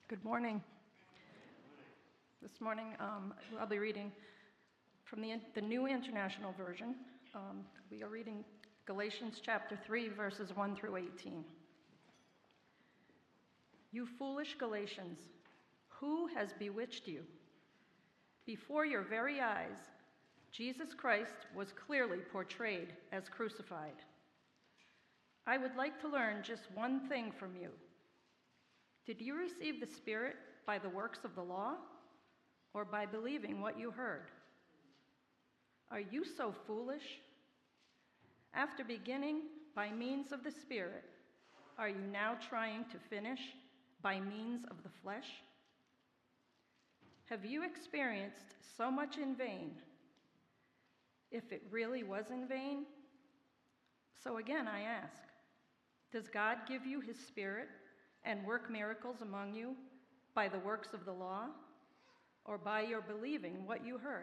Good morning. This morning I'll be reading from the New International Version. We are reading Galatians chapter 3, verses 1 through 18. You foolish Galatians, who has bewitched you? Before your very eyes, Jesus Christ was clearly portrayed as crucified. I would like to learn just one thing from you. Did you receive the Spirit by the works of the law, or by believing what you heard? Are you so foolish? After beginning by means of the Spirit, are you now trying to finish by means of the flesh? Have you experienced so much in vain, if it really was in vain? So again, I ask, does God give you his Spirit and work miracles among you by the works of the law, or by your believing what you heard?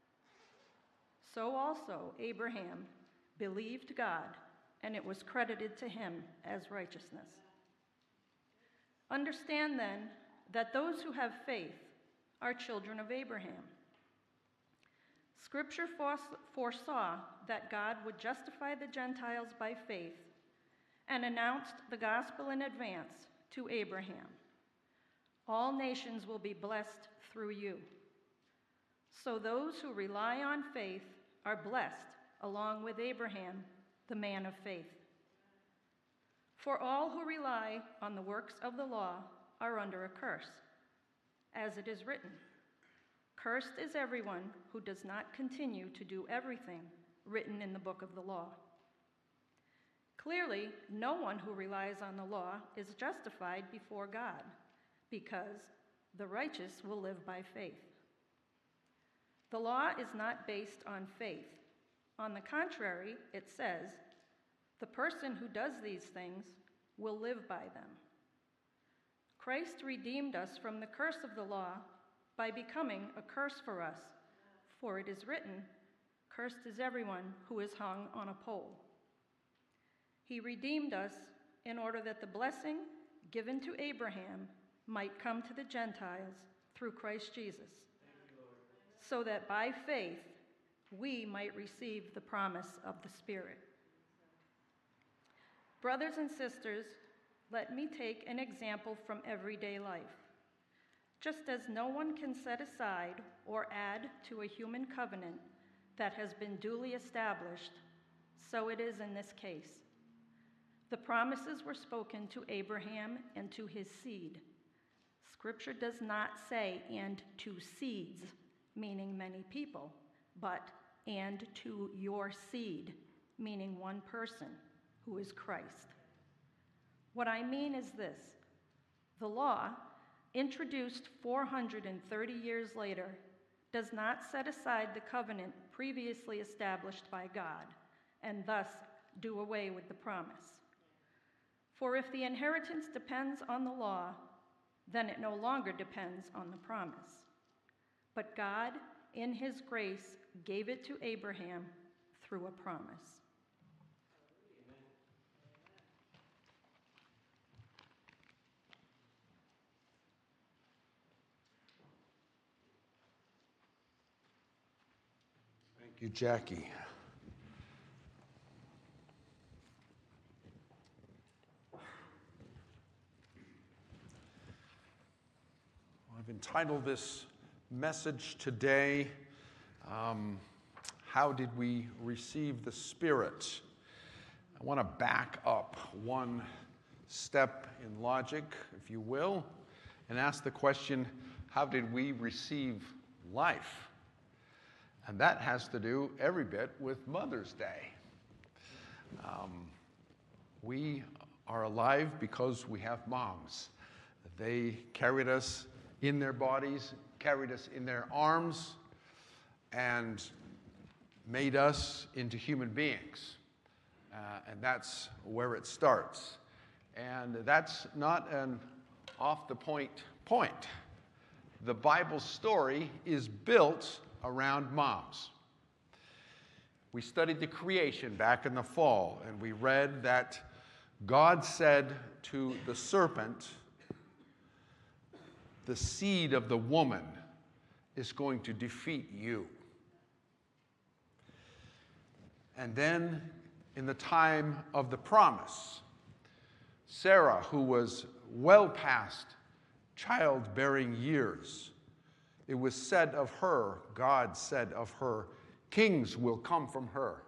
So also Abraham believed God, and it was credited to him as righteousness. Understand then that those who have faith are children of Abraham. Scripture foresaw that God would justify the Gentiles by faith and announced the gospel in advance to Abraham. All nations will be blessed through you. So those who rely on faith are blessed along with Abraham, the man of faith. For all who rely on the works of the law are under a curse, as it is written, "Cursed is everyone who does not continue to do everything written in the book of the law." Clearly, no one who relies on the law is justified before God, because the righteous will live by faith. The law is not based on faith. On the contrary, it says, "The person who does these things will live by them." Christ redeemed us from the curse of the law by becoming a curse for us, for it is written, "Cursed is everyone who is hung on a pole." He redeemed us in order that the blessing given to Abraham might come to the Gentiles through Christ Jesus, so that by faith we might receive the promise of the Spirit. Brothers and sisters, let me take an example from everyday life. Just as no one can set aside or add to a human covenant that has been duly established, so it is in this case. The promises were spoken to Abraham and to his seed. Scripture does not say, "and to seeds," meaning many people, but "and to your seed," meaning one person, who is Christ. What I mean is this: the law, introduced 430 years later, does not set aside the covenant previously established by God, and thus do away with the promise. For if the inheritance depends on the law, then it no longer depends on the promise. But God, in his grace, gave it to Abraham through a promise. Thank you, Jackie. I've entitled this message today, How Did We Receive the Spirit? I want to back up one step in logic, if you will, and ask the question, how did we receive life? And that has to do every bit with Mother's Day. We are alive because we have moms. They carried us in their bodies, carried us in their arms, and made us into human beings. And that's where it starts. And that's not an off-the-point point. The Bible story is built around moms. We studied the creation back in the fall, and we read that God said to the serpent, the seed of the woman is going to defeat you. And then, in the time of the promise, Sarah, who was well past childbearing years, it was said of her, God said of her, kings will come from her.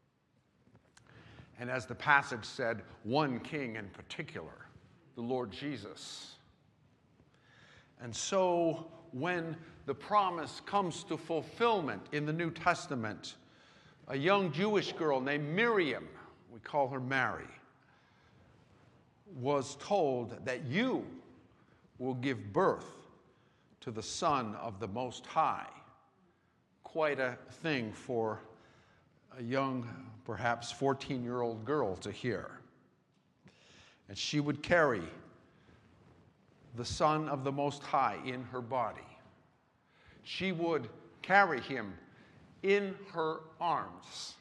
And as the passage said, one king in particular, the Lord Jesus. And so when the promise comes to fulfillment in the New Testament, a young Jewish girl named Miriam, we call her Mary, was told that you will give birth to the Son of the Most High. Quite a thing for a young, perhaps 14-year-old girl to hear. And she would carry the Son of the Most High in her body. She would carry him in her arms,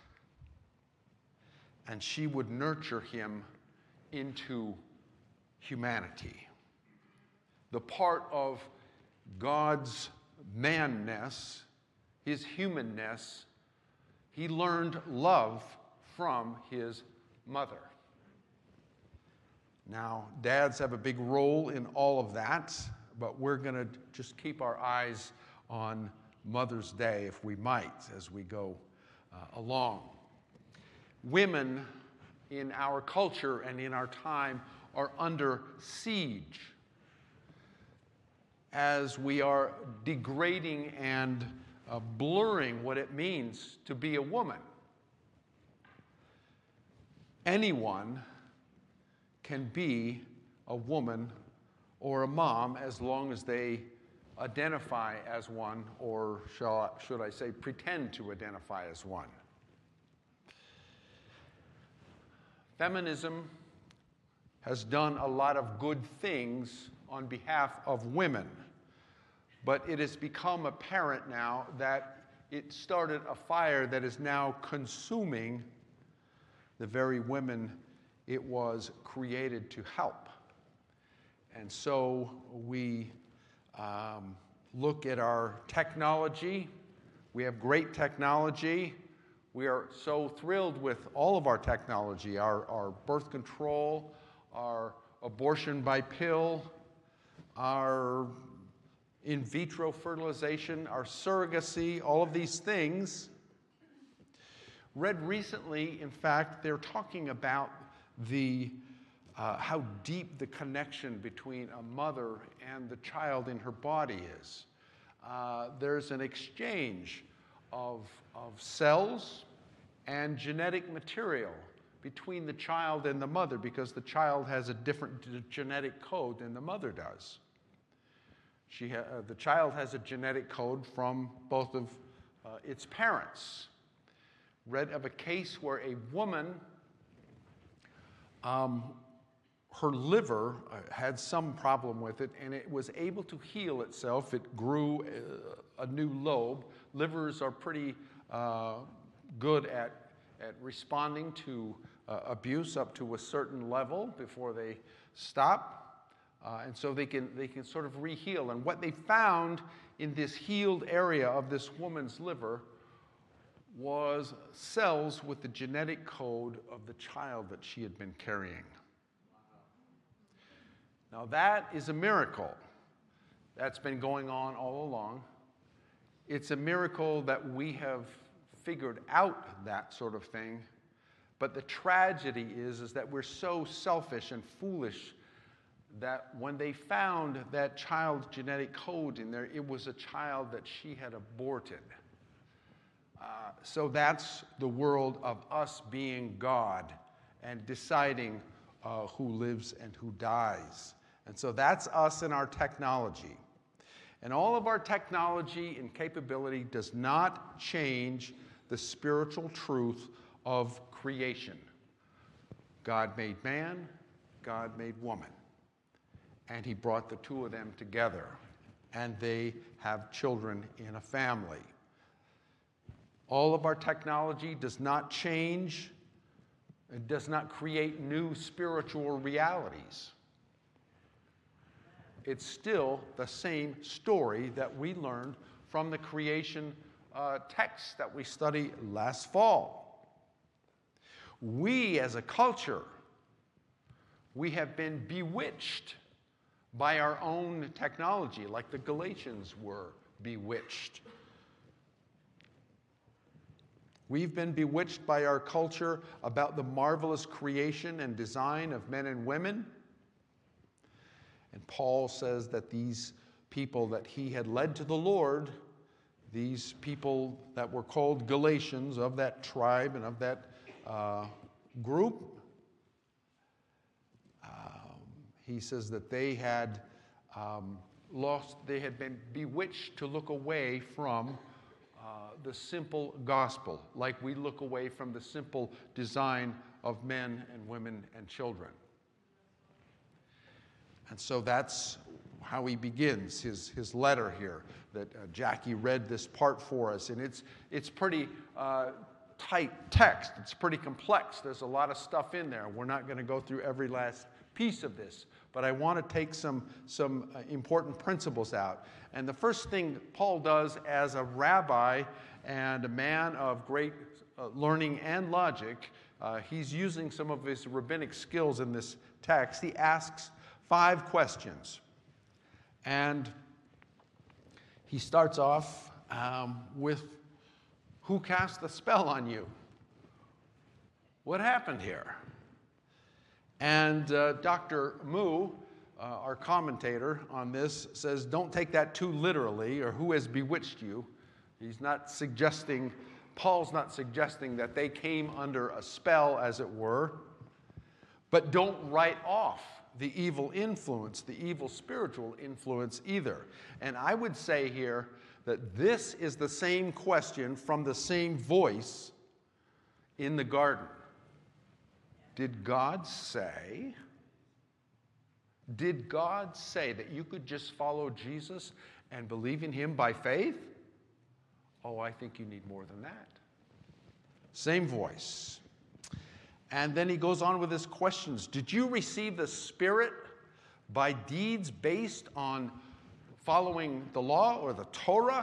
and she would nurture him into humanity. The part of God's manness, his humanness, he learned love from his mother. Now, dads have a big role in all of that, but we're going to just keep our eyes on Mother's Day, if we might, as we go along. Women in our culture and in our time are under siege as we are degrading and blurring what it means to be a woman. Anyone can be a woman or a mom as long as they identify as one, or should I say pretend to identify as one. Feminism has done a lot of good things on behalf of women, but it has become apparent now that it started a fire that is now consuming the very women it was created to help. And so we look at our technology. We have great technology. We are so thrilled with all of our technology, our birth control, our abortion by pill, our in vitro fertilization, our surrogacy, all of these things. Read recently, in fact, they're talking about how deep the connection between a mother and the child in her body is. There's an exchange of cells and genetic material between the child and the mother because the child has a different genetic code than the mother does. The child has a genetic code from both of its parents. Read of a case where a woman, her liver had some problem with it, and it was able to heal itself. It grew a new lobe. Livers are pretty good at responding to abuse up to a certain level before they stop. And so they can sort of re-heal. And what they found in this healed area of this woman's liver was cells with the genetic code of the child that she had been carrying. Now that is a miracle. That's been going on all along. It's a miracle that we have figured out that sort of thing. But the tragedy is that we're so selfish and foolish that when they found that child's genetic code in there, it was a child that she had aborted. So that's the world of us being God and deciding who lives and who dies. And so that's us and our technology. And all of our technology and capability does not change the spiritual truth of creation. God made man, God made woman. And he brought the two of them together. And they have children in a family. All of our technology does not change. It does not create new spiritual realities. it's still the same story that we learned from the creation text that we studied last fall. We as a culture, we have been bewitched by our own technology, like the Galatians were bewitched. We've been bewitched by our culture about the marvelous creation and design of men and women. And Paul says that these people that he had led to the Lord, these people that were called Galatians, of that tribe and of that group, he says that they had been bewitched to look away from the simple gospel, like we look away from the simple design of men and women and children. And so that's how he begins his letter here, that Jackie read this part for us. And it's pretty tight text. It's pretty complex. There's a lot of stuff in there. We're not going to go through every last piece of this, but I want to take some important principles out. And the first thing Paul does as a rabbi and a man of great learning and logic, he's using some of his rabbinic skills in this text. He asks 5 questions. And he starts off with, who cast the spell on you? What happened here? And Dr. Moo, our commentator on this, says, don't take that too literally, or who has bewitched you. He's not suggesting, Paul's not suggesting that they came under a spell, as it were, but don't write off the evil influence, the evil spiritual influence either. And I would say here that this is the same question from the same voice in the garden. Did God say that you could just follow Jesus and believe in him by faith? Oh, I think you need more than that. Same voice. And then he goes on with his questions. Did you receive the Spirit by deeds based on following the law or the Torah?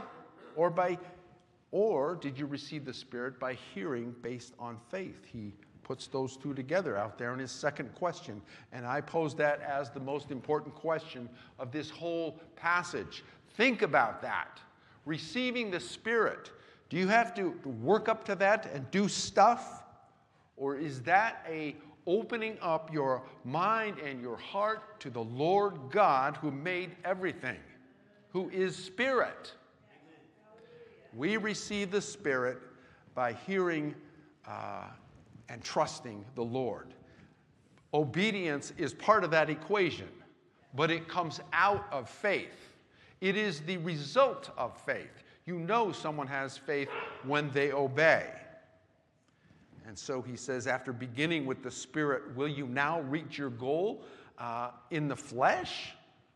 Or did you receive the Spirit by hearing based on faith? He puts those two together out there in his second question. And I pose that as the most important question of this whole passage. Think about that. Receiving the Spirit. Do you have to work up to that and do stuff? Or is that a opening up your mind and your heart to the Lord God who made everything, who is Spirit? We receive the Spirit by hearing and trusting the Lord. Obedience is part of that equation, but it comes out of faith. It is the result of faith. You know someone has faith when they obey. And so he says, after beginning with the Spirit, will you now reach your goal in the flesh?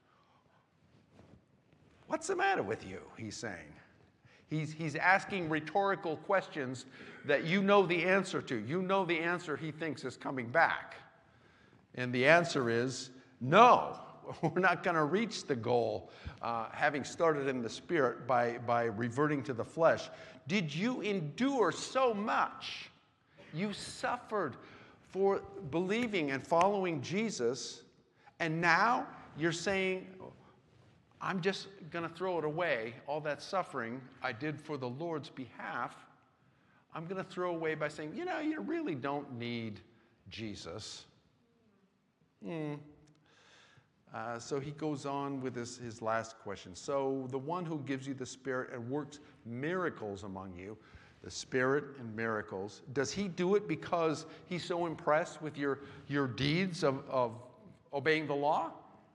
What's the matter with you, he's saying. He's asking rhetorical questions that you know the answer to. You know the answer he thinks is coming back. And the answer is, no, we're not going to reach the goal having started in the Spirit by reverting to the flesh. Did you endure so much? You suffered for believing and following Jesus, and now you're saying, I'm just going to throw it away, all that suffering I did for the Lord's behalf. I'm going to throw away by saying, you really don't need Jesus. So he goes on with his last question. So the one who gives you the Spirit and works miracles among you, the Spirit and miracles, does he do it because he's so impressed with your deeds of obeying the law?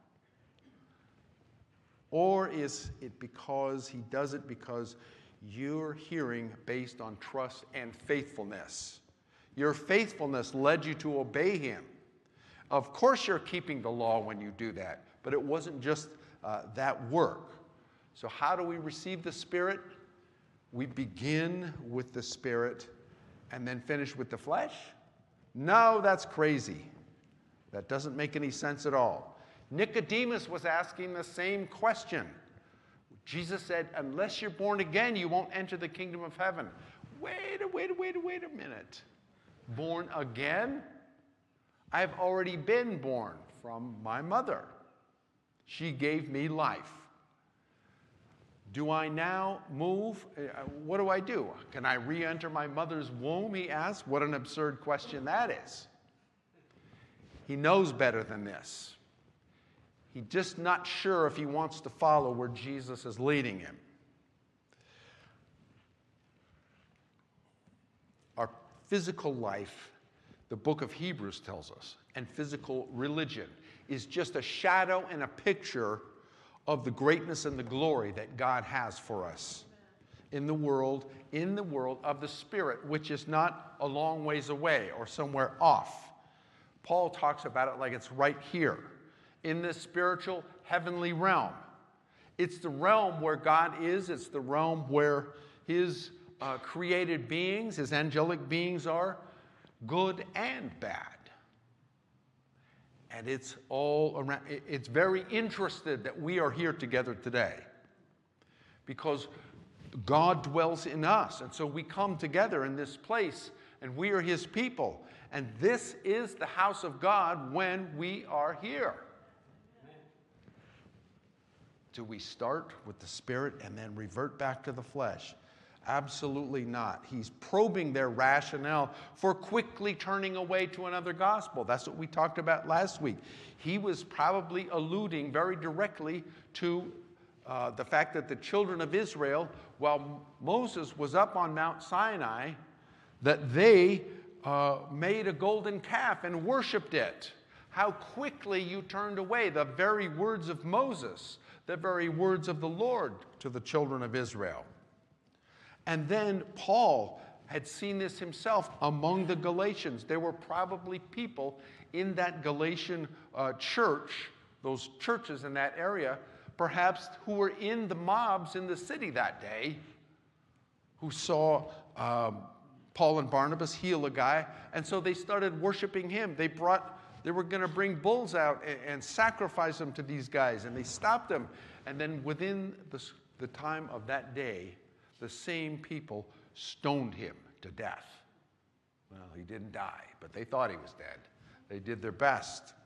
Or is it because he does it because you're hearing based on trust and faithfulness? Your faithfulness led you to obey him. Of course you're keeping the law when you do that, but it wasn't just that work. So how do we receive the Spirit? We begin with the Spirit and then finish with the flesh? No, that's crazy. That doesn't make any sense at all. Nicodemus was asking the same question. Jesus said, unless you're born again, you won't enter the kingdom of heaven. Wait a minute. Born again? I've already been born from my mother. She gave me life. Do I now move? What do I do? Can I re-enter my mother's womb, he asked. What an absurd question that is. He knows better than this. He's just not sure if he wants to follow where Jesus is leading him. Our physical life, the book of Hebrews tells us, and physical religion is just a shadow and a picture of the greatness and the glory that God has for us in the world of the Spirit, which is not a long ways away or somewhere off. Paul talks about it like it's right here in this spiritual heavenly realm. It's the realm where God is. It's the realm where his created beings, his angelic beings are, good and bad. And it's all around. It's very interested that we are here together today because God dwells in us. And so we come together in this place and we are his people. And this is the house of God when we are here. Do we start with the Spirit and then revert back to the flesh? Absolutely not. He's probing their rationale for quickly turning away to another gospel. That's what we talked about last week. He was probably alluding very directly to the fact that the children of Israel, while Moses was up on Mount Sinai, that they made a golden calf and worshiped it. How quickly you turned away the very words of Moses, the very words of the Lord to the children of Israel. And then Paul had seen this himself among the Galatians. There were probably people in that Galatian church, those churches in that area, perhaps who were in the mobs in the city that day, who saw Paul and Barnabas heal a guy, and so they started worshiping him. They were going to bring bulls out and sacrifice them to these guys, and they stopped them. And then within the time of that day, the same people stoned him to death. Well, he didn't die, but they thought he was dead. They did their best.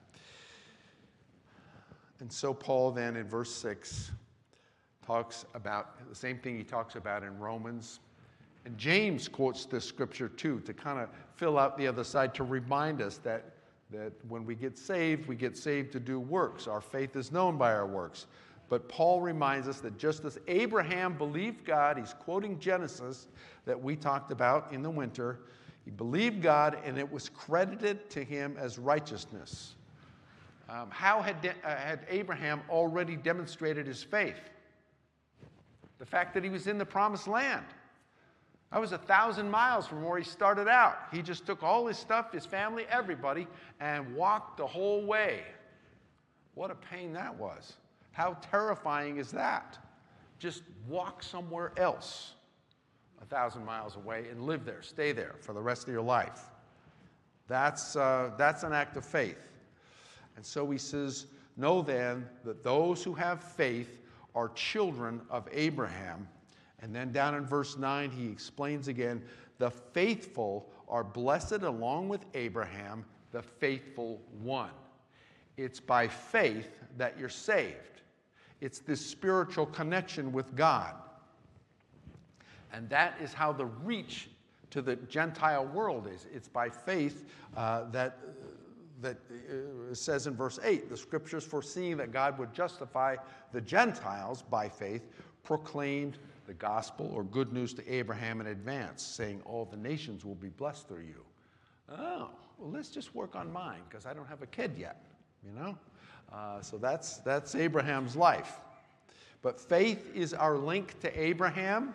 And so Paul then in verse 6 talks about the same thing he talks about in Romans. And James quotes this scripture too to kind of fill out the other side, to remind us that when we get saved to do works. Our faith is known by our works. But Paul reminds us that just as Abraham believed God, he's quoting Genesis that we talked about in the winter, he believed God and it was credited to him as righteousness. How had Abraham already demonstrated his faith? The fact that he was in the promised land. That was 1,000 miles from where he started out. He just took all his stuff, his family, everybody, and walked the whole way. What a pain that was. How terrifying is that? Just walk somewhere else 1,000 miles away and live there, stay there for the rest of your life. That's an act of faith. And so he says, know then that those who have faith are children of Abraham. And then down in verse 9, he explains again, the faithful are blessed along with Abraham, the faithful one. It's by faith that you're saved. It's this spiritual connection with God. And that is how the reach to the Gentile world is. It's by faith that says in verse 8, the scriptures foreseeing that God would justify the Gentiles by faith, proclaimed the gospel or good news to Abraham in advance, saying all the nations will be blessed through you. Oh, well, let's just work on mine because I don't have a kid yet, you know? So that's Abraham's life. But faith is our link to Abraham.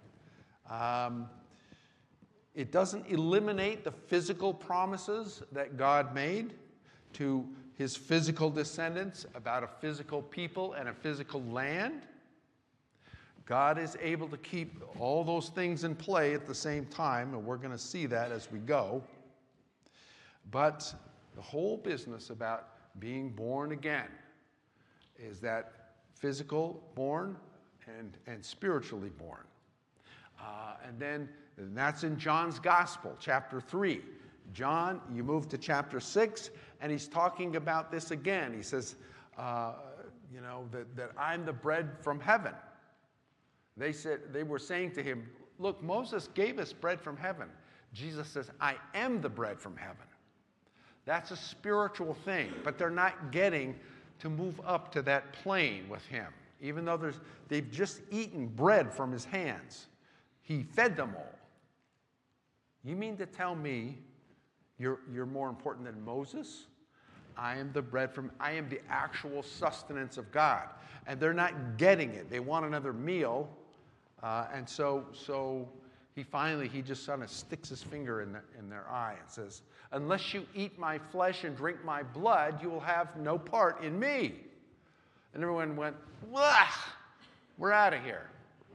It doesn't eliminate the physical promises that God made to his physical descendants about a physical people and a physical land. God is able to keep all those things in play at the same time, and we're going to see that as we go. But the whole business about being born again, is that physical born and spiritually born. And that's in John's Gospel, chapter 3. John, you move to chapter 6, and he's talking about this again. He says, that I'm the bread from heaven. They were saying to him, look, Moses gave us bread from heaven. Jesus says, I am the bread from heaven. That's a spiritual thing, but they're not getting to move up to that plane with him. Even though they've just eaten bread from his hands. He fed them all. You mean to tell me you're more important than Moses? I am the actual sustenance of God. And they're not getting it. They want another meal. And so he just sort of sticks his finger in their eye and says, unless you eat my flesh and drink my blood, you will have no part in me. And everyone went, wah, we're out of here.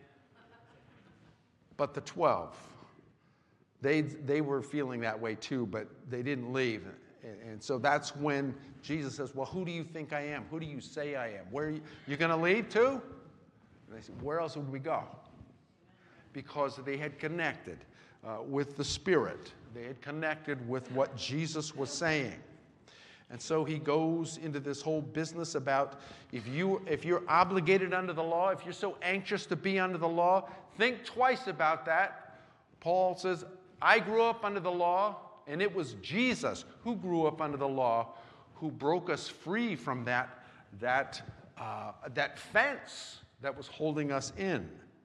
But the 12, they were feeling that way too, but they didn't leave. And so that's when Jesus says, well, who do you think I am? Who do you say I am? Where you going to leave too? And they said, where else would we go? Because they had connected with the Spirit. They had connected with what Jesus was saying. And so he goes into this whole business about if you're obligated under the law, if you're so anxious to be under the law, think twice about that. Paul says, I grew up under the law, and it was Jesus who grew up under the law who broke us free from that fence that was holding us in.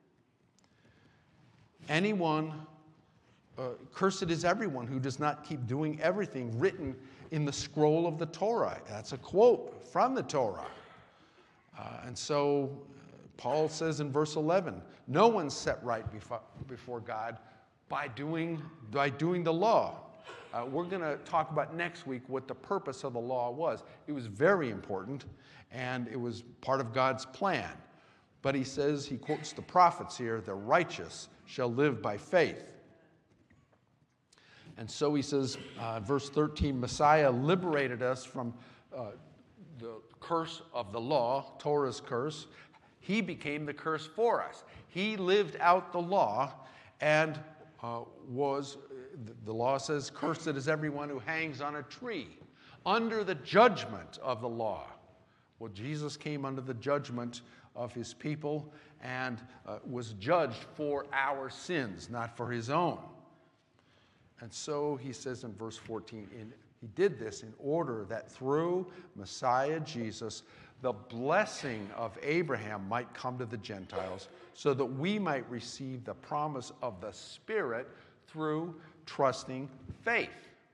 Cursed is everyone who does not keep doing everything written in the scroll of the Torah. That's a quote from the Torah. And so Paul says in verse 11, no one's set right before God by doing the law. We're going to talk about next week what the purpose of the law was. It was very important, and it was part of God's plan. But he quotes the prophets here, the righteous shall live by faith. And so he says, verse 13, Messiah liberated us from the curse of the law, Torah's curse. He became the curse for us. He lived out the law and the law says, cursed is everyone who hangs on a tree, under the judgment of the law. Well, Jesus came under the judgment of his people and was judged for our sins, not for his own. And so he says in verse 14, he did this in order that through Messiah Jesus, the blessing of Abraham might come to the Gentiles, so that we might receive the promise of the Spirit through trusting faith.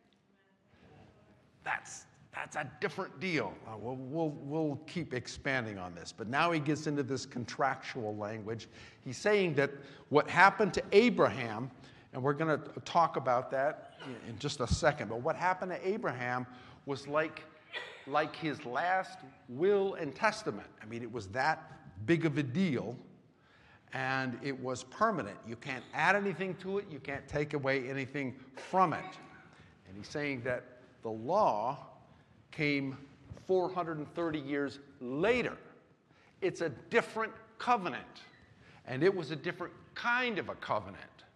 That's a different deal. We'll keep expanding on this. But now he gets into this contractual language. He's saying that what happened to Abraham, and we're going to talk about that in just a second, but what happened to Abraham was like his last will and testament. I mean, it was that big of a deal, and it was permanent. You can't add anything to it. You can't take away anything from it. And he's saying that the law came 430 years later. It's a different covenant, and it was a different kind of a covenant.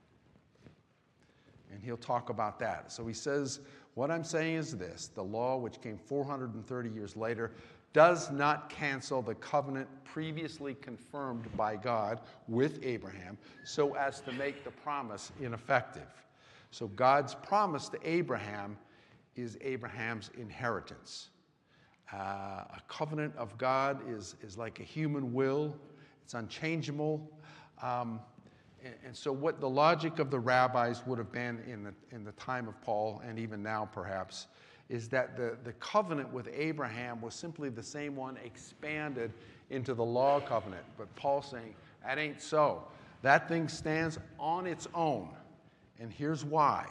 And he'll talk about that. So he says, what I'm saying is this: the law, which came 430 years later, does not cancel the covenant previously confirmed by God with Abraham so as to make the promise ineffective. So God's promise to Abraham is Abraham's inheritance. A covenant of God is like a human will. It's unchangeable. And so what the logic of the rabbis would have been in the time of Paul, and even now perhaps, is that the covenant with Abraham was simply the same one expanded into the law covenant. But Paul's saying, that ain't so. That thing stands on its own. And here's why.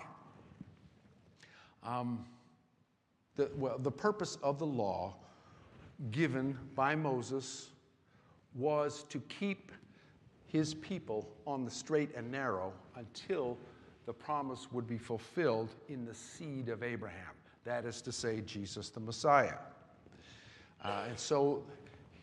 The purpose of the law given by Moses was to keep his people on the straight and narrow until the promise would be fulfilled in the seed of Abraham. That is to say, Jesus the Messiah. And so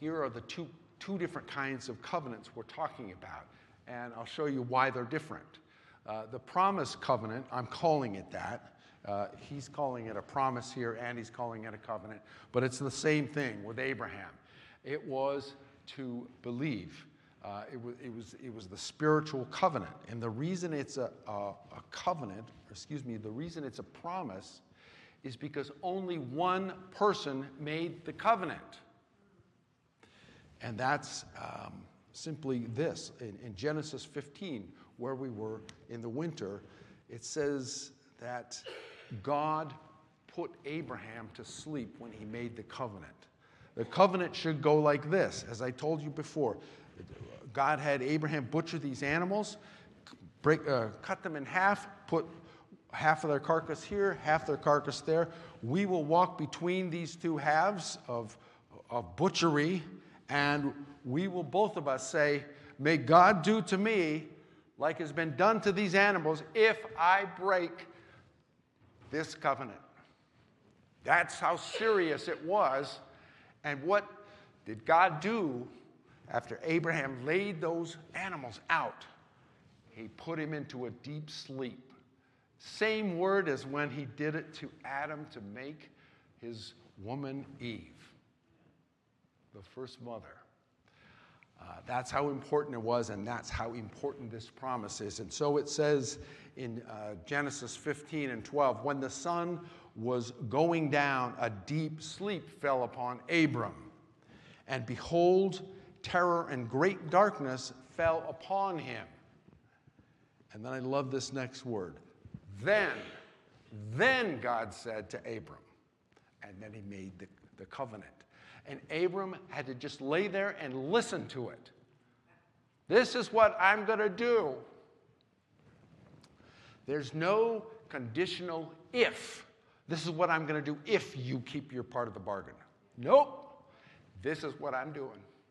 here are the two different kinds of covenants we're talking about. And I'll show you why they're different. The promise covenant, I'm calling it that. He's calling it a promise here, and he's calling it a covenant. But it's the same thing with Abraham. It was to believe. It was the spiritual covenant. And the reason it's a covenant, the reason it's a promise is because only one person made the covenant. And that's simply this. In Genesis 15, where we were in the winter, it says that God put Abraham to sleep when he made the covenant. The covenant should go like this. As I told you before, God had Abraham butcher these animals, cut them in half, put half of their carcass here, half their carcass there. We will walk between these two halves of butchery, and we will both of us say, may God do to me like has been done to these animals if I break this covenant. That's how serious it was. And what did God do after Abraham laid those animals out? He put him into a deep sleep. Same word as when he did it to Adam to make his woman Eve, the first mother. That's how important it was, and that's how important this promise is. And so it says in Genesis 15 and 12, when the sun was going down, a deep sleep fell upon Abram. And behold, terror and great darkness fell upon him. And then I love this next word. Then God said to Abram, and then he made the covenant. And Abram had to just lay there and listen to it. This is what I'm going to do. There's no conditional if. This is what I'm going to do if you keep your part of the bargain. Nope. This is what I'm doing.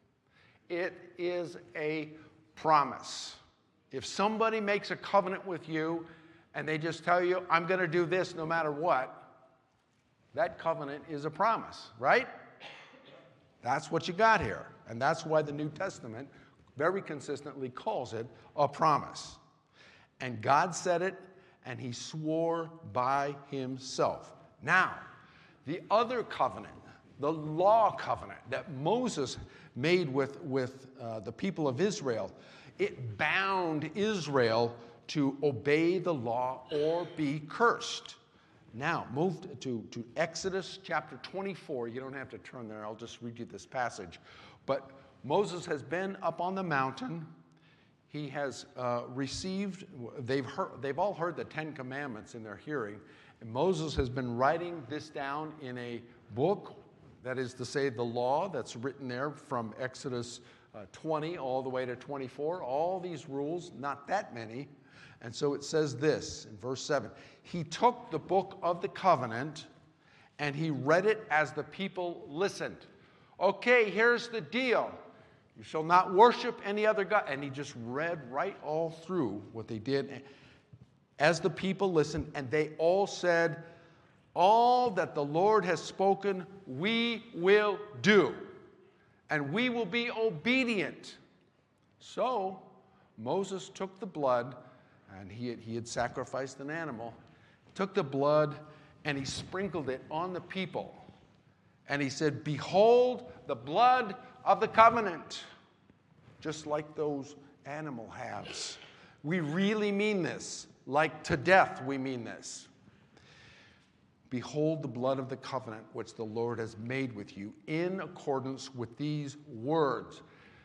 It is a promise. If somebody makes a covenant with you and they just tell you, I'm going to do this no matter what, that covenant is a promise, right? That's what you got here. And that's why the New Testament very consistently calls it a promise. And God said it, and he swore by himself. Now, the other covenant, the law covenant that Moses made with the people of Israel, it bound Israel to obey the law or be cursed. Now, move to Exodus chapter 24. You don't have to turn there. I'll just read you this passage. But Moses has been up on the mountain. He has received, they've all heard the Ten Commandments in their hearing. And Moses has been writing this down in a book, that is to say, the law that's written there from Exodus 20 all the way to 24. All these rules, not that many. And so it says this in verse 7. He took the book of the covenant and he read it as the people listened. Okay, here's the deal. You shall not worship any other God. And he just read right all through what they did as the people listened. And they all said, all that the Lord has spoken, we will do. And we will be obedient. So Moses took the blood, and he had sacrificed an animal, took the blood, and he sprinkled it on the people. And he said, behold the blood of the covenant, just like those animal halves. We really mean this. Like to death, we mean this. Behold the blood of the covenant which the Lord has made with you in accordance with these words.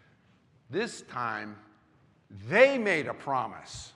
This time, they made a promise.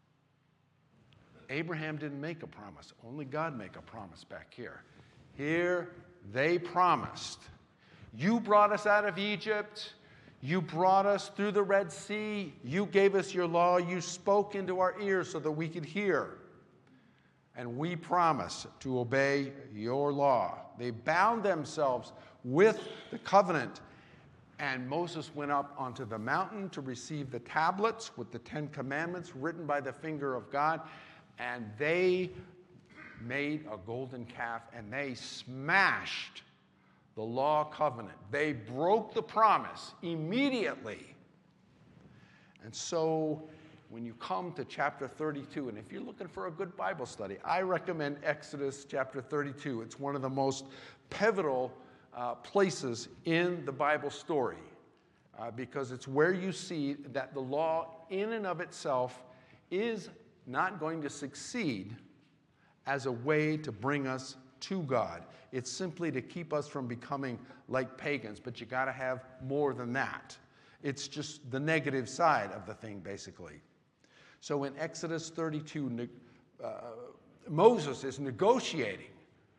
Abraham didn't make a promise. Only God made a promise back here. Here, they promised. You brought us out of Egypt. You brought us through the Red Sea. You gave us your law. You spoke into our ears so that we could hear. And we promise to obey your law. They bound themselves with the covenant. And Moses went up onto the mountain to receive the tablets with the Ten Commandments written by the finger of God. And they made a golden calf and they smashed the law covenant. They broke the promise immediately. And so when you come to chapter 32, and if you're looking for a good Bible study, I recommend Exodus chapter 32. It's one of the most pivotal places in the Bible story because it's where you see that the law in and of itself is not going to succeed as a way to bring us to God. It's simply to keep us from becoming like pagans, but you got to have more than that. It's just the negative side of the thing, basically. So in Exodus 32, Moses is negotiating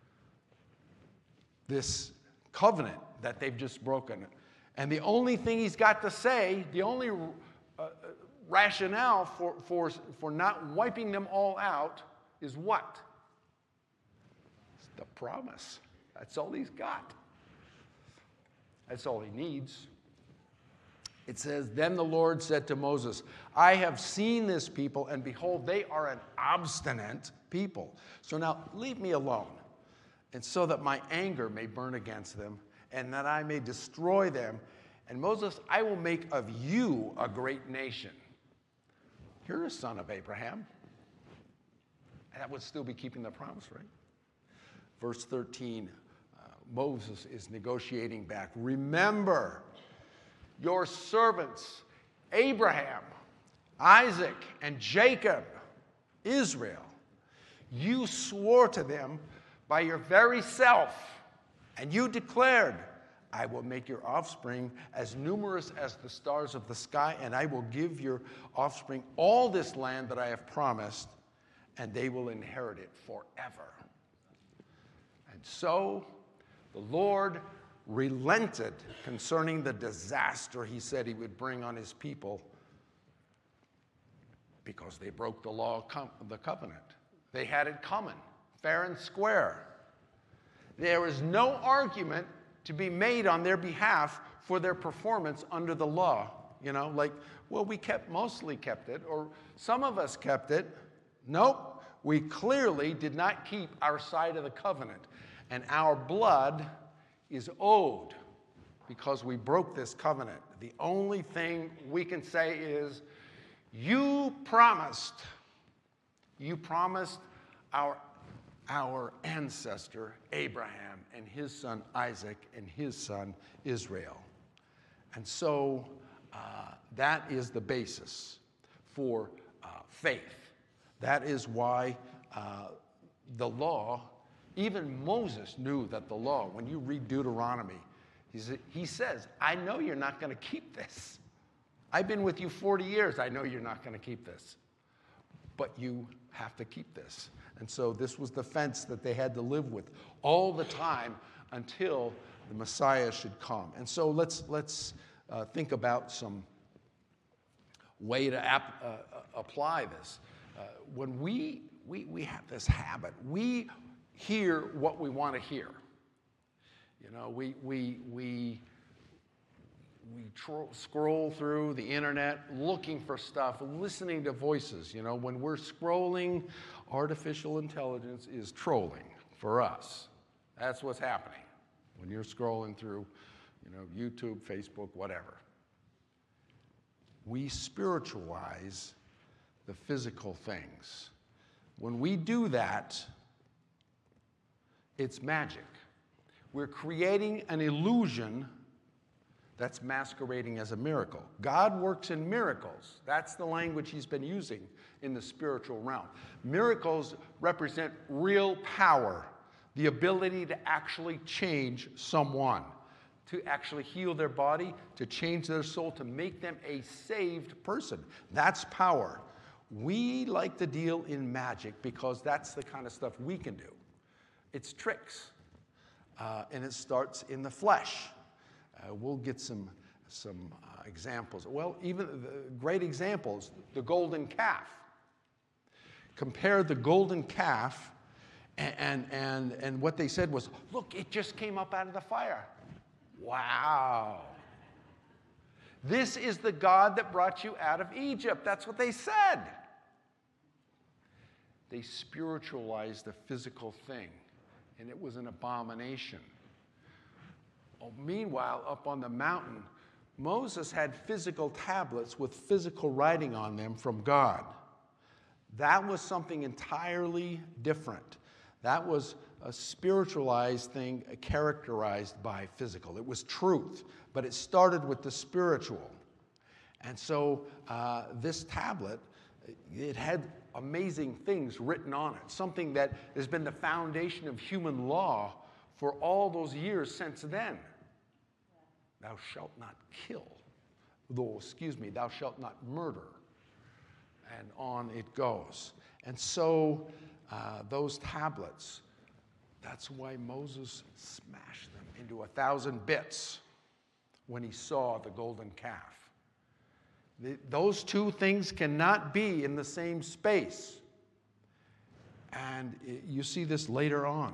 this covenant that they've just broken. And the only thing he's got to say, the only rationale for not wiping them all out is what? It's the promise. That's all he's got. That's all he needs. It says, then the Lord said to Moses, I have seen this people, and behold, they are an obstinate people. So now leave me alone, and so that my anger may burn against them, and that I may destroy them. And Moses, I will make of you a great nation. You're a son of Abraham. And that would still be keeping the promise, right? Verse 13, Moses is negotiating back. Remember your servants, Abraham, Isaac, and Jacob, Israel. You swore to them by your very self, and you declared, I will make your offspring as numerous as the stars of the sky, and I will give your offspring all this land that I have promised, and they will inherit it forever. And so the Lord relented concerning the disaster he said he would bring on his people because they broke the law, the covenant. They had it coming, fair and square. There was no argument to be made on their behalf for their performance under the law. You know, like, well, we mostly kept it, or some of us kept it. Nope, we clearly did not keep our side of the covenant. And our blood is owed because we broke this covenant. The only thing we can say is, you promised our ancestor Abraham and his son Isaac and his son Israel. And so that is the basis for faith. That is why the law, even Moses knew that the law, when you read Deuteronomy, he says, I know you're not going to keep this. I've been with you 40 years. I know you're not going to keep this. But you have to keep this. And so this was the fence that they had to live with all the time until the Messiah should come. And so let's think about some way to apply this. When we have this habit, we hear what we want to hear. You know, we scroll through the internet looking for stuff, listening to voices. You know, when we're scrolling, artificial intelligence is trolling for us. That's what's happening when you're scrolling through, you know, YouTube, Facebook, whatever. We spiritualize the physical things. When we do that, it's magic. We're creating an illusion that's masquerading as a miracle. God works in miracles. That's the language he's been using in the spiritual realm. Miracles represent real power, the ability to actually change someone, to actually heal their body, to change their soul, to make them a saved person. That's power. We like to deal in magic because that's the kind of stuff we can do. It's tricks, and it starts in the flesh. We'll get some examples. Well, even great examples, the golden calf. Compare the golden calf and what they said was, look, it just came up out of the fire. Wow. This is the God that brought you out of Egypt. That's what they said. They spiritualized the physical thing, and it was an abomination. Meanwhile, up on the mountain, Moses had physical tablets with physical writing on them from God. That was something entirely different. That was a spiritualized thing characterized by physical. It was truth, but it started with the spiritual. And so this tablet, it had amazing things written on it, something that has been the foundation of human law for all those years since then. Thou shalt not kill. Thou shalt not murder. And on it goes. And so those tablets, that's why Moses smashed them into 1,000 bits when he saw the golden calf. Those two things cannot be in the same space. And you see this later on.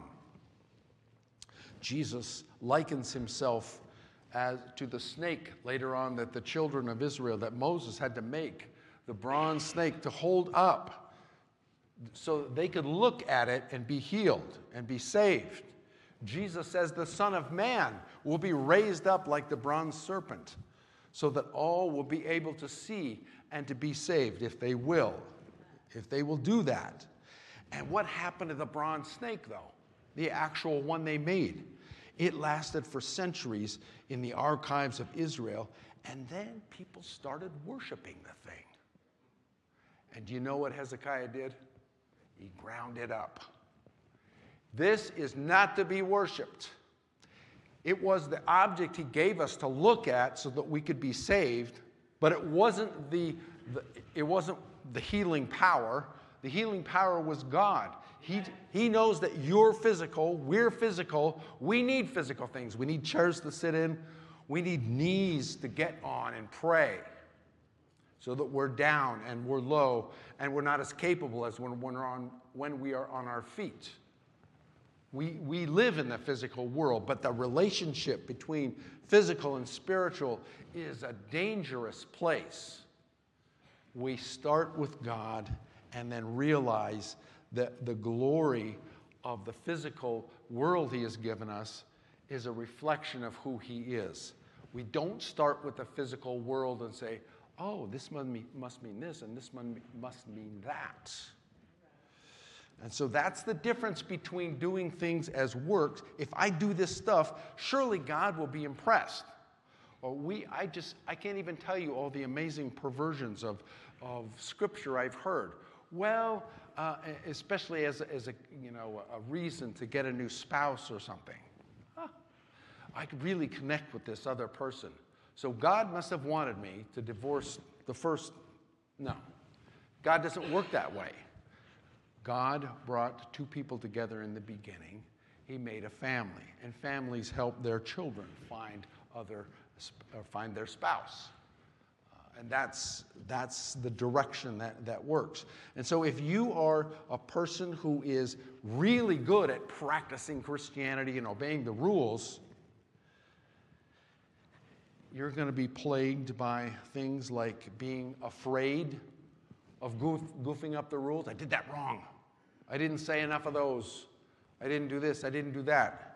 Jesus likens himself to the snake later on that the children of Israel, that Moses had to make the bronze snake to hold up so that they could look at it and be healed and be saved. Jesus says the Son of Man will be raised up like the bronze serpent so that all will be able to see and to be saved if they will do that. And what happened to the bronze snake, though? The actual one they made. It lasted for centuries in the archives of Israel, and then people started worshiping the thing. And do you know what Hezekiah did? He ground it up. This is not to be worshiped. It was the object he gave us to look at so that we could be saved, but it wasn't the healing power. The healing power was God. He knows that you're physical, we're physical, we need physical things. We need chairs to sit in, we need knees to get on and pray so that we're down and we're low and we're not as capable as when we are on our feet. We live in the physical world, but the relationship between physical and spiritual is a dangerous place. We start with God and then realize that the glory of the physical world he has given us is a reflection of who he is. We don't start with the physical world and say, oh, this must mean this and this must mean that. And so that's the difference between doing things as works. If I do this stuff, surely God will be impressed. Or I can't even tell you all the amazing perversions of Scripture I've heard. Well, especially as a reason to get a new spouse or something. I could really connect with this other person. So God must have wanted me to divorce the first. No, God doesn't work that way. God brought two people together in the beginning. He made a family, and families help their children find their spouse. And that's the direction that works. And so if you are a person who is really good at practicing Christianity and obeying the rules, you're going to be plagued by things like being afraid of goofing up the rules. I did that wrong. I didn't say enough of those. I didn't do this. I didn't do that.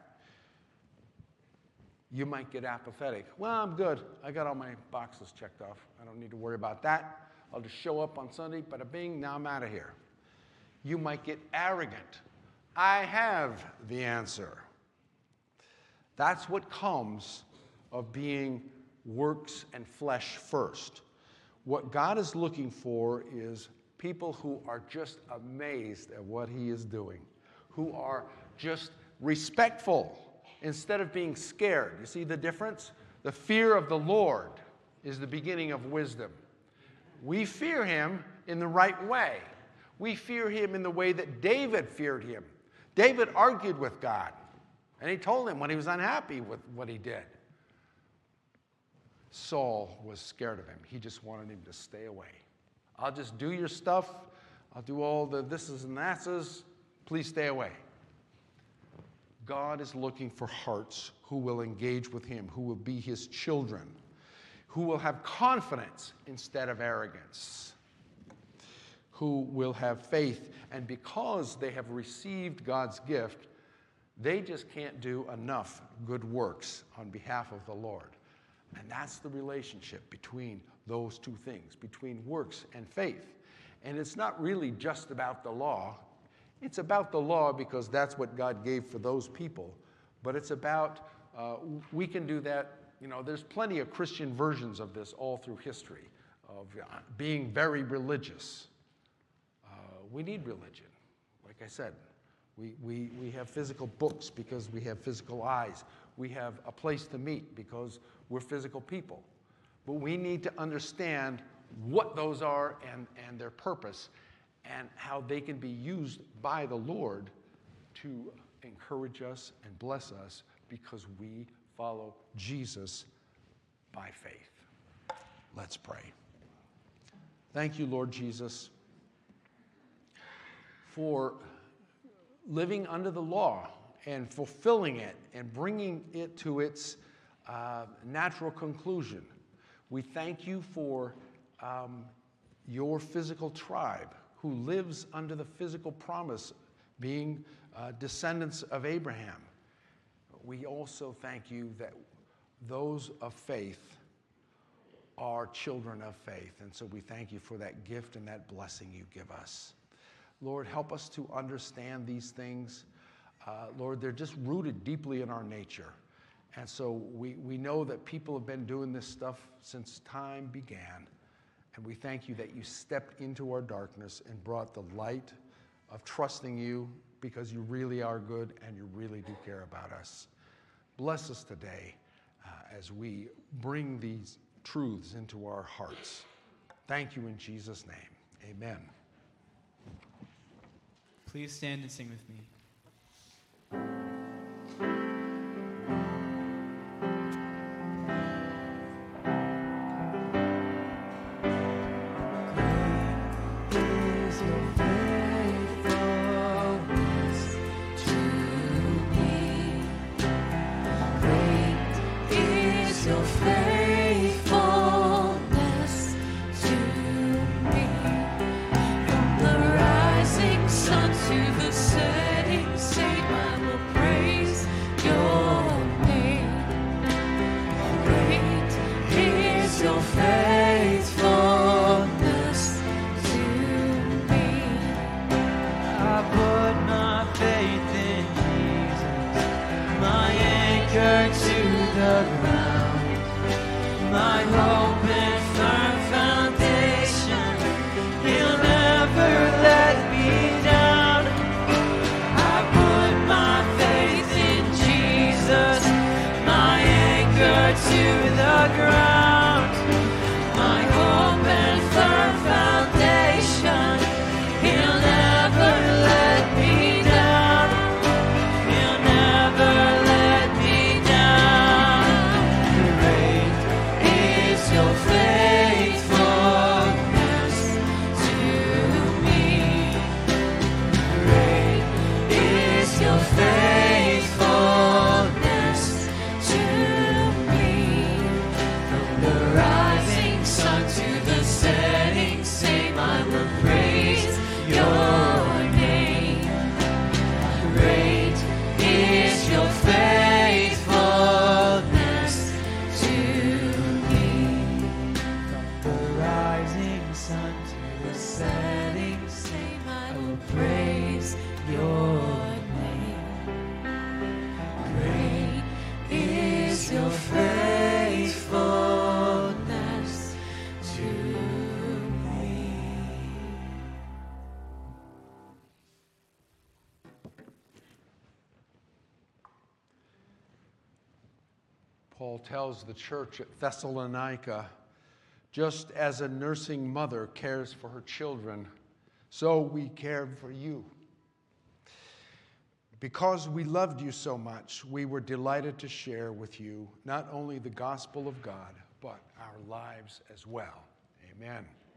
You might get apathetic. Well, I'm good. I got all my boxes checked off. I don't need to worry about that. I'll just show up on Sunday, bada bing, now I'm out of here. You might get arrogant. I have the answer. That's what comes of being works and flesh first. What God is looking for is people who are just amazed at what he is doing, who are just respectful instead of being scared. You see the difference? The fear of the Lord is the beginning of wisdom. We fear him in the right way. We fear him in the way that David feared him. David argued with God, and he told him when he was unhappy with what he did. Saul was scared of him. He just wanted him to stay away. I'll just do your stuff. I'll do all the thises and thatses. Please stay away. God is looking for hearts who will engage with him, who will be his children, who will have confidence instead of arrogance, who will have faith. And because they have received God's gift, They just can't do enough good works on behalf of the Lord. And that's the relationship between those two things, between works and faith. And it's not really just about the law. It's about the law because that's what God gave for those people. But it's about, we can do that. There's plenty of Christian versions of this all through history, of being very religious. We need religion. Like I said, we have physical books because we have physical eyes. We have a place to meet because we're physical people. But we need to understand what those are and their purpose and how they can be used by the Lord to encourage us and bless us because we follow Jesus by faith. Let's pray. Thank you, Lord Jesus, for living under the law and fulfilling it and bringing it to its natural conclusion. We thank you for your physical tribe who lives under the physical promise, being descendants of Abraham. We also thank you that those of faith are children of faith. And so we thank you for that gift and that blessing you give us. Lord, help us to understand these things. Lord, they're just rooted deeply in our nature. And so we know that people have been doing this stuff since time began. And we thank you that you stepped into our darkness and brought the light of trusting you because you really are good and you really do care about us. Bless us today as we bring these truths into our hearts. Thank you in Jesus' name. Amen. Please stand and sing with me. Paul tells the church at Thessalonica, just as a nursing mother cares for her children, so we cared for you. Because we loved you so much, we were delighted to share with you not only the gospel of God, but our lives as well. Amen.